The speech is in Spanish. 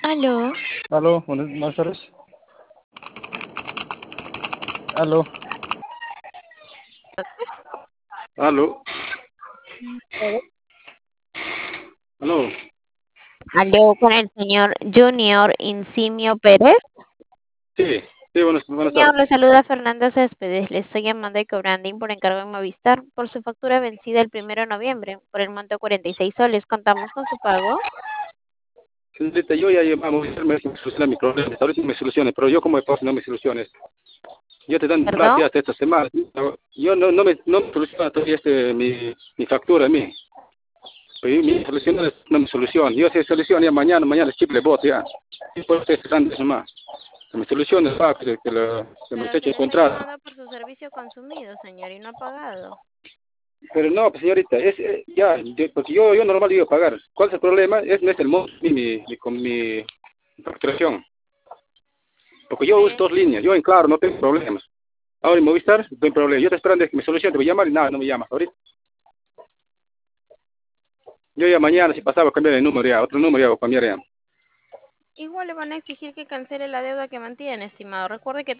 Aló. Aló, buenas tardes. Aló, aló, aló. Aló con el señor Junior Insimio Pérez. Sí, sí, buenas Señor, tardes. le saluda Fernanda Céspedes. Le estoy llamando de Cobrandín por encargo de Movistar por su factura vencida el 1 de noviembre por el monto de 46 soles. ¿Contamos con su pago? Señorita, yo ya llevamos a me solucionar mi problema. Ahorita me soluciones, pero yo como puedo no me soluciones. Yo te dan plata ¿Perdón? ya hasta esta semana. Yo no me soluciona todavía mi factura a mí. Pero mi solución no me soluciona. Yo se soluciona ya mañana es triple voto ya. Y por eso estoy tratando eso más. Que me solucione, que me Pero es eche que el le estoy contrato. llamando por su servicio consumido, señor, y no ha pagado. Pero no, pues señorita, porque yo normal iba a pagar. ¿Cuál es el problema? No es el monto, con mi facturación. Porque yo uso Mire, dos líneas, yo en claro no tengo problemas. Ahora en Movistar, no tengo problema. Yo estoy esperando que me solucione, te voy a llamar y nada, no me llamas ahorita. Yo ya mañana, si pasaba, cambiar el número ya, otro número ya voy a cambiar ya. igual le van a exigir que cancele la deuda que mantiene, estimado. Recuerde que